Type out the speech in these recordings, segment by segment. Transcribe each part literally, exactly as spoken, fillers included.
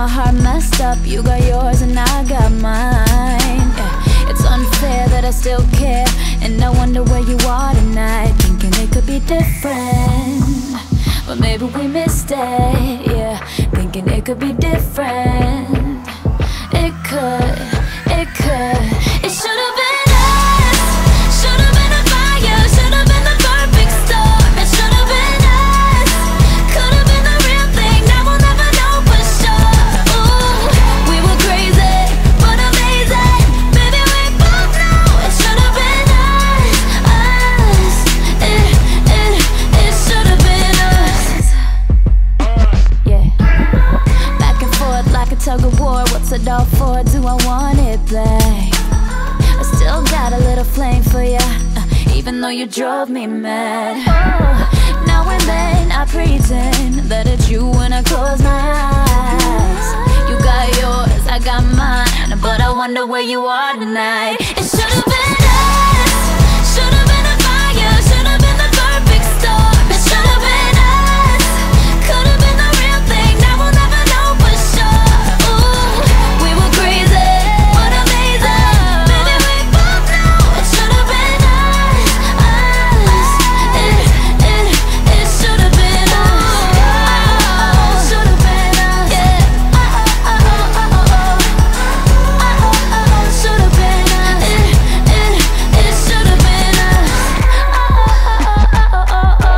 my heart messed up. You got yours and I got mine, yeah. It's unfair that I still care, and I wonder where you are tonight. Thinking it could be different, but maybe we missed it, yeah. Thinking it could be different. It could, it could. It should've been us. Should've been a fire. Should've been the perfect storm. It should've been us. Could've been the real thing. Now we'll never know for sure. Ooh, we were crazy, but amazing. Baby, we both know it should've been us. Us. It, it, it should've been us. Yeah. Back and forth like a tug of war. What's it all for? Do I want it back? I still got a little flame for ya, uh, even though you drove me mad. Oh, now and then I pretend that it's you when I close my eyes. You got yours, I got mine, but I wonder where you are tonight. It should've been us. Should've been a fire. Should've been the perfect storm. It should've been us. Could've been the real thing. Now we'll never know for sure. Ooh, we were crazy, but amazing. Baby, we both know it should've been us. Us. It, it, it should've been us. Should've been us. Yeah. Oh, oh, oh, oh, oh. Oh, oh, oh, should've been us. It, it, it should've been us. Oh, oh, oh, oh, oh.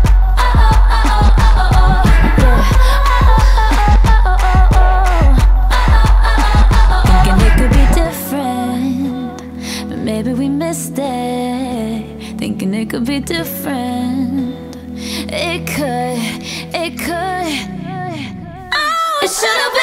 Thinking it could be different, but maybe we missed it. Thinking it could be different. It could, it could. Oh, it should've been.